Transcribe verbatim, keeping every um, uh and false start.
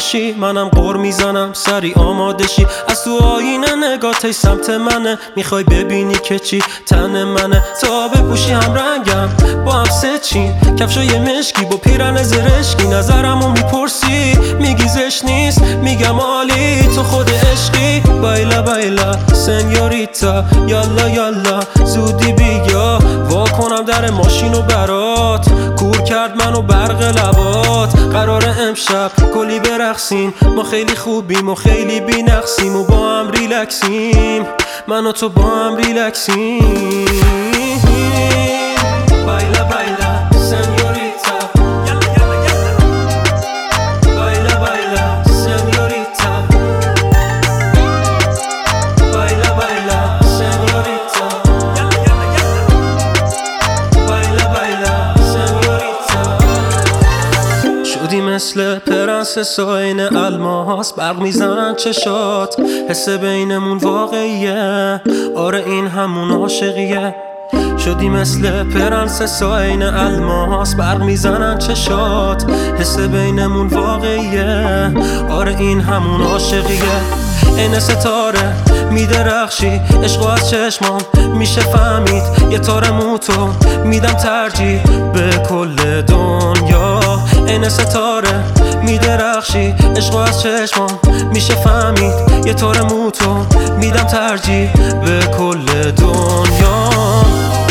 باشی منم قر میزنم سری آماده شی. از تو آینه نگاهت سمت منه، میخوای ببینی که چی تن منه. تا بپوشی هم رنگم با هم سه چین، کفشای مشکی با پیرن زرشکی. نظرمو میپرسی میگی زش نیست، میگم عالی تو خود عشقی. بایلا بایلا سنیوریتا یالا یالا زودی بیا، وا کنم در ماشینو برات. کور کرد منو برق لبات، قرار امشب کلی برقصیم. ما خیلی خوبیم و خیلی بی نقصیم و با هم ریلکسیم، من و تو با هم ریلکسیم. بایلا بایلا سنیوریتا یالا یالا یالا، بایلا بایلا سنیوریتا، بایلا بایلا سنیوریتا یالا یالا یالا، بایلا بایلا سنیوریتا. شدی مثل پرنسس عین الماس، برق میزنن چشات، حس بینمون واقعیه. آره این همون عاشقیه. شدی مثل پرنسس عین الماس، برق میزنن چشات، حس بینمون واقعیه. آره این همون عاشقیه. این ستاره میدرخشی، عشقو از چشمام میشه فهمید. یه تار موتو میدم ترجیح به کل دنیا. این ستاره میدرخشی، عشقو از چشمام میشه فهمید. یه تار موتو میدم ترجیح به کل دنیا.